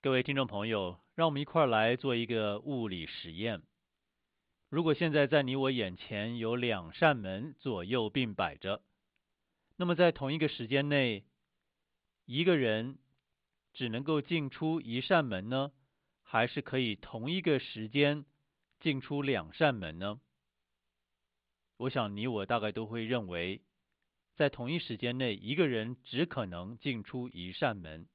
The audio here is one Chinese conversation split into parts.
各位听众朋友，让我们一块儿来做一个物理实验。如果现在在你我眼前有两扇门左右并摆着，那么在同一个时间内，一个人只能够进出一扇门呢，还是可以同一个时间进出两扇门呢？我想你我大概都会认为，在同一时间内，一个人只可能进出一扇门。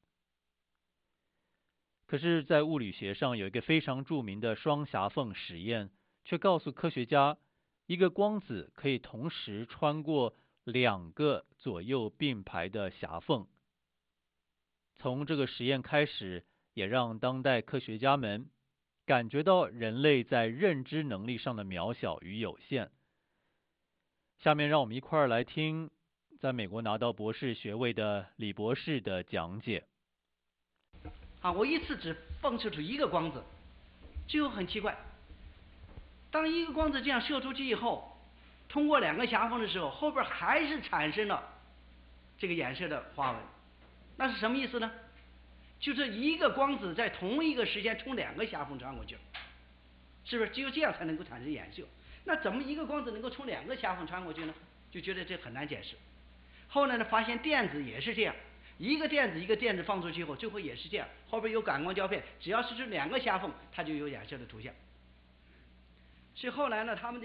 可是，在物理学上有一个非常著名的双狭缝实验，却告诉科学家，一个光子可以同时穿过两个左右并排的狭缝。从这个实验开始，也让当代科学家们感觉到人类在认知能力上的渺小与有限。下面让我们一块儿来听在美国拿到博士学位的李博士的讲解。 我一次只放射出一个光子，最后很奇怪，当一个光子这样射出去以后，通过两个狭缝的时候，后边还是产生了这个衍射的花纹。那是什么意思呢？就是一个光子在同一个时间从两个狭缝穿过去了，是不是？只有这样才能够产生衍射。那怎么一个光子能够从两个狭缝穿过去呢？就觉得这很难解释。后来呢，发现电子也是这样，一个电子放出去以后，最后也是这样，后边有感光胶片，只要是这两个狭缝，它就有衍射的图像。所以后来呢，他们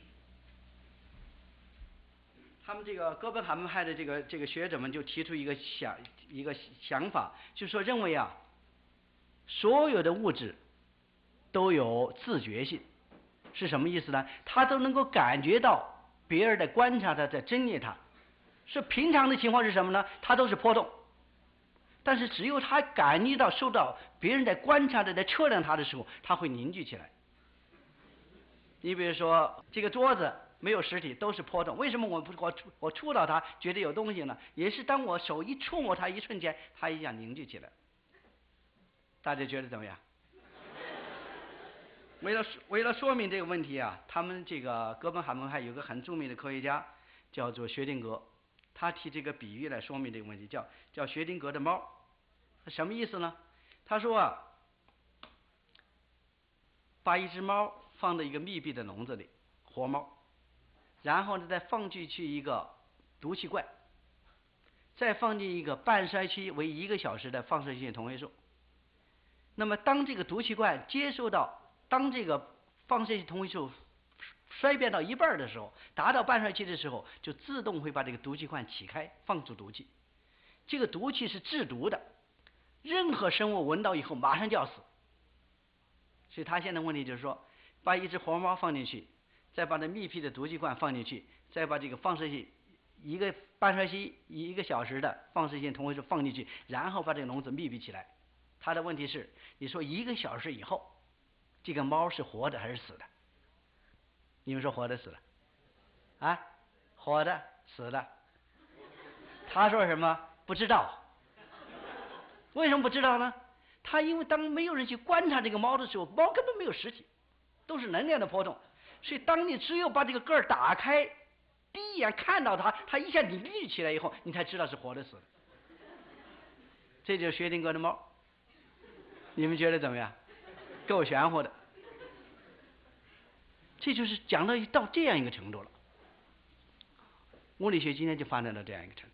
这个哥本哈根派的这个学者们就提出一个想法，就是说认为所有的物质都有自觉性，是什么意思呢？他都能够感觉到别人在观察他，在侦阅他。是平常的情况是什么呢？它都是波动，但是只有他感觉到受到别人在观察的，在测量它的时候，它会凝聚起来。你比如说这个桌子没有实体，都是波动，为什么我触到它觉得有东西呢？也是当我手一触摸它一瞬间，它一下凝聚起来。大家觉得怎么样？为了说明这个问题他们这个哥本哈根派有个很著名的科学家叫做薛定谔，他提这个比喻来说明这个问题，叫薛定谔的猫。什么意思呢？他说把一只猫放在一个密闭的笼子里，活猫，然后呢再放进去一个毒气罐，再放进一个半衰期为1个小时的放射性同位素。那么当这个毒气罐接收到，当这个放射性同位素衰变到一半的时候，达到半衰期的时候，就自动会把这个毒气罐起开，放出毒气。这个毒气是制毒的，任何生物闻到以后马上就要死。所以他现在问题就是说，把一只活猫放进去，再把这密闭的毒气罐放进去，再把这个放射性一个半衰期1个小时的放射性同位素放进去，然后把这个笼子密闭起来。他的问题是，你说1个小时以后，这个猫是活的还是死的？你们说活的死了？活的死的。他说什么？不知道。为什么不知道呢？他因为当没有人去观察这个猫的时候，猫根本没有实体，都是能量的波动。所以当你只有把这个盖儿打开，第一眼看到它，它一下凝聚起来以后，你才知道是活的死的。这就是薛定谔的猫。你们觉得怎么样？够玄乎的。这就是讲到这样一个程度了。物理学今天就发展到这样一个程度，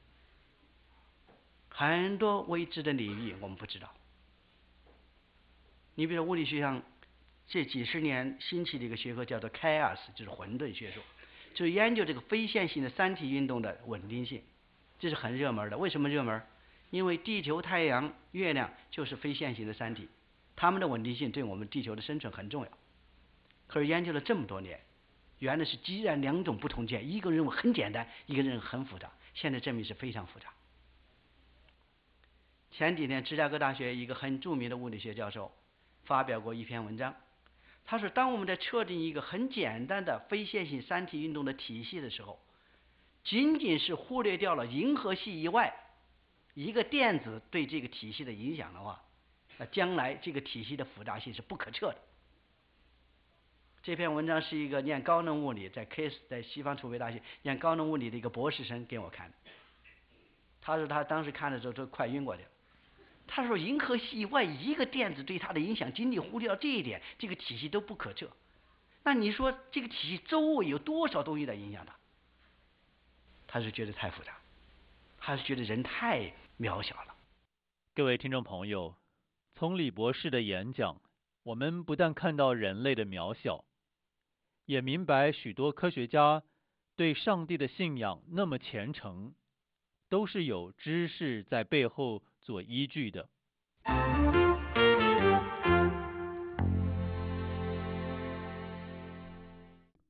很多未知的领域我们不知道。你比如物理学上这几十年兴起的一个学科叫做 chaos， 就是混沌学说，就是研究这个非线性的三体运动的稳定性，这是很热门的。为什么热门？因为地球、太阳、月亮就是非线性的三体，它们的稳定性对我们地球的生存很重要。可是研究了这么多年，原来是既然2种不同件，一个任务很简单，一个任务很复杂，现在证明是非常复杂。前几天芝加哥大学一个很著名的物理学教授发表过一篇文章，他说当我们在测定一个很简单的非线性三体运动的体系的时候，仅仅是忽略掉了银河系以外一个电子对这个体系的影响的话，那将来这个体系的复杂性是不可测的。这篇文章是一个念高能物理在西方储备大学念高能物理的一个博士生给我看的。他说他当时看的时候都快晕过去了。 他说银河系以外一个电子对它的影响，仅仅忽略到这一点，这个体系都不可测。那你说这个体系周围有多少东西在影响它？他是觉得太复杂，他是觉得人太渺小了。 各位听众朋友，从李博士的演讲，我们不但看到人类的渺小，也明白许多科学家对上帝的信仰那么虔诚，都是有知识在背后做依据的。